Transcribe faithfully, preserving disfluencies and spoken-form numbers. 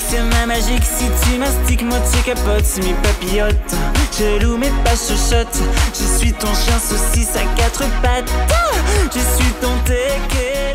c'est ma magique. Si tu mastiques, moi tu capotes. Mes papillotes, je loue mais pas chuchote. Je suis ton chien saucisse à quatre pattes. Je suis ton teke.